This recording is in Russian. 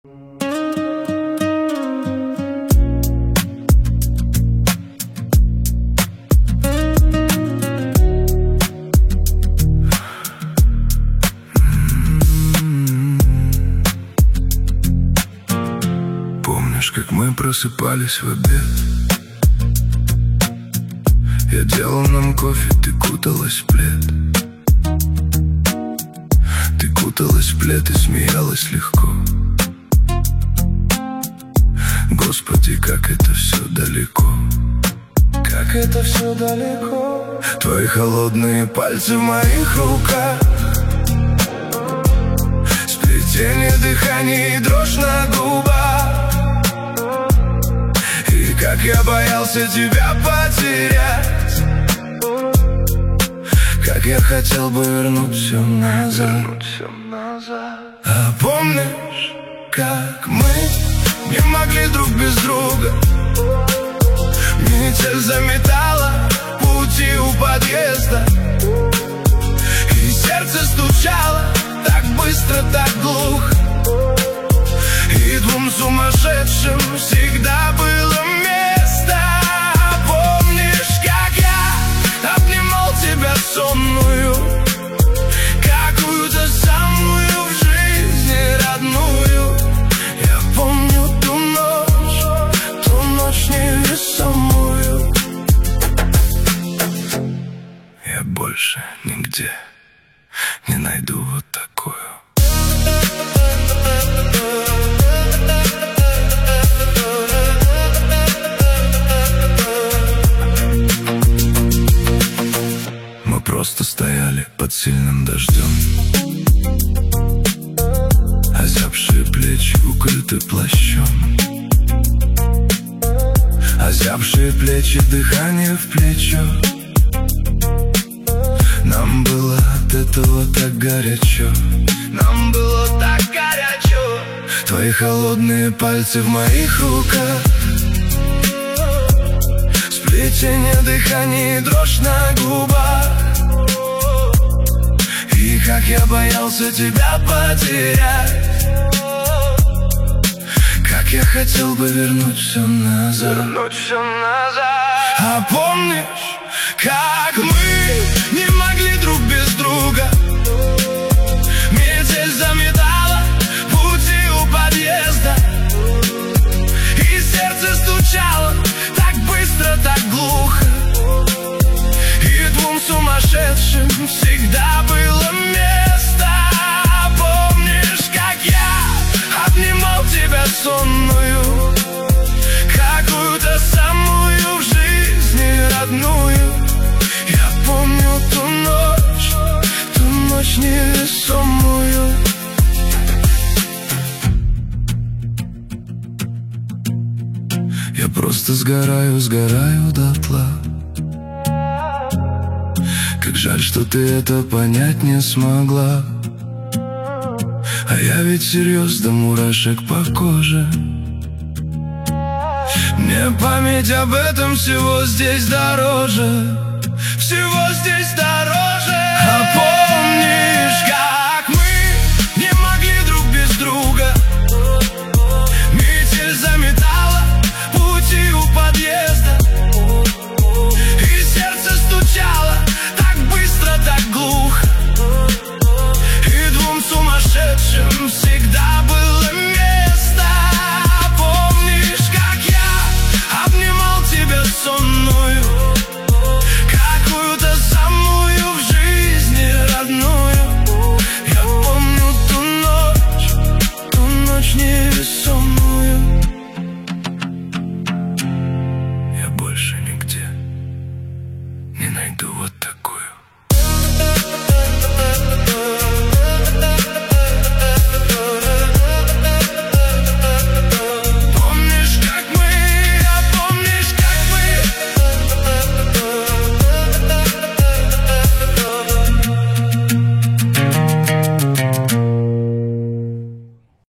Помнишь, как мы просыпались в обед? Я делал нам кофе, ты куталась в плед. Ты куталась в плед и смеялась легко. Господи, как это все далеко. Как это все далеко. Твои холодные пальцы в моих руках, сплетение дыхания и дрожь на губах. И как я боялся тебя потерять, как я хотел бы вернуть все назад. А помнишь, как мы не могли друг без друга? Метель заметала пути у подъезда, и сердце стучало так быстро, так глухо. И двум сумасшедшим всегда было место. Помнишь, как я обнимал тебя сонную, какую-то самую в жизни родную? Я помню ту ночь невесомую. Я больше нигде не найду вот такую. Мы просто стояли под сильным дождем, озябшие плечи укрыты плащом, озябшие плечи, дыхание в плечо. Нам было от этого так горячо, нам было так горячо. Твои холодные пальцы в моих руках, сплетение дыхания и дрожь на губах. И как я боялся тебя потерять, как я хотел бы вернуть все назад. А помнишь, как мы не могли друг без друга? Метель заметала пути у подъезда, и сердце стучало так быстро, так глухо. И двум сумасшедшим всегда было место. Помнишь, как я обнимал тебя сонную, какую-то самую в жизни родную? Я помню ту ночь невесомую. Я просто сгораю дотла. Как жаль, что ты это понять не смогла. А я ведь серьез до мурашек по коже. Мне память об этом всего здесь дороже, всего здесь дороже. А помнишь, как мы не могли друг без друга? Метель заметала пути у подъезда, и сердце стучало так быстро, так глухо. И двум сумасшедшим всегда было место. Помнишь, как я обнимал тебя сонную, какую-то самую в жизни родную? Я помню ту ночь невесомую. Я больше нигде не найду вот